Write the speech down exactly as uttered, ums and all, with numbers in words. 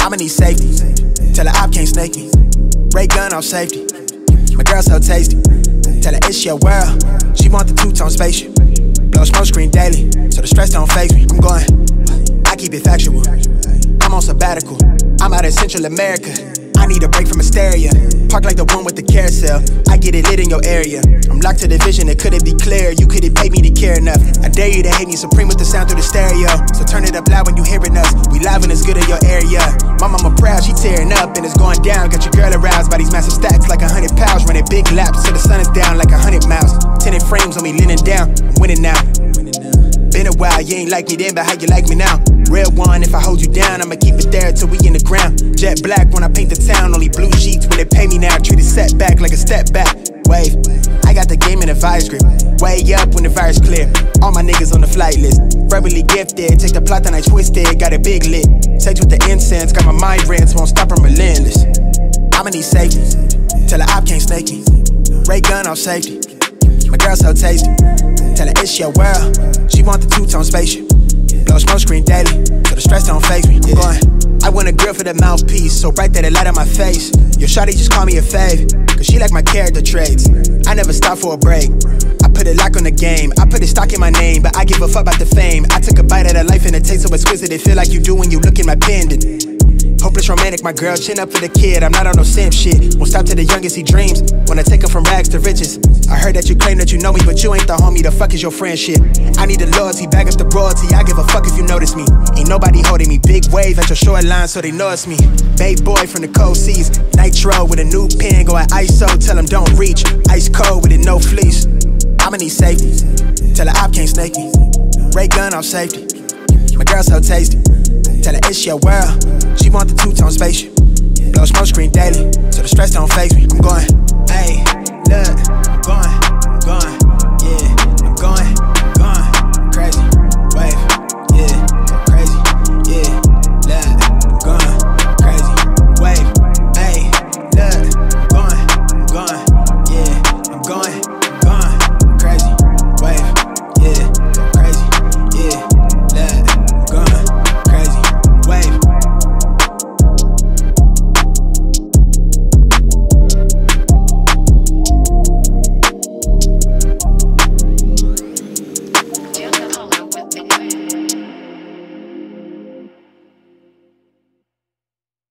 I'ma need safety. Tell her op can't snake me. Ray gun off safety. My girl so tasty. Tell her it's your world. She want the two-tone spaceship. Blow smoke screen daily, so the stress don't faze me. I'm going, I keep it factual. I'm on sabbatical. I'm out in Central America. I need a break from hysteria. Park like the one with the carousel. I get it lit in your area. I'm locked to the vision, it couldn't be clear. You couldn't pay me to care enough. I dare you to hate me supreme with the sound through the stereo. So turn it up loud when you hearing us. We live and it's good in your area. My mama proud, she tearing up and it's going down. Got your girl aroused by these massive stacks like a hundred pounds. Running big laps till the sun is down like a hundred miles. Tinted frames on me leaning down. I'm winning now. Been a while, you ain't like me then, but how you like me now? Real one, if I hold you down, I'ma keep it there till we in the ground. Jet black when I paint the town, only blue sheets when they pay me now. Treat it setback like a step back. Wave, I got the game in a vice grip. Way up when the virus clear. All my niggas on the flight list. Verbally gifted, take the plot and I twist it. Got it big lit. Sex with the incense, got my mind rents, won't stop, I'm relentless. I'ma need safety. Tell her op can't snake me. Ray gun off safety. My girl so tasty. Tell her it's your world. She want the two-tone spaceship. Blow smoke screen daily, so the stress don't faze me. I'm going, I want a girl for the mouthpiece, so bright that it light on my face. Your shawty just call me a fave, cause she like my character traits. I never stop for a break. I put a lock on the game, I put a stock in my name, but I give a fuck about the fame. I took a bite of that life and it tastes so exquisite, it feel like you do when you look in my pendant. Hopeless romantic, my girl, chin up for the kid. I'm not on no simp shit. Won't stop to the youngest he dreams. Wanna take him from rags to riches. I heard that you claim that you know me, but you ain't the homie. The fuck is your friendship? I need the loyalty, back up the royalty. I give a fuck if you notice me. Ain't nobody holding me. Big wave at your shoreline, so they know it's me. Babe boy from the cold seas. Nitro with a new pen, go at I S O. Tell him don't reach. Ice cold with it, no fleece. I'ma need safety. Tell her op can't snake me. Ray gun off safety. My girl so tasty. Tell her it's your world. She want the two-tone spaceship. Blow smoke screen daily, so the stress don't faze me. I'm going, hey, look.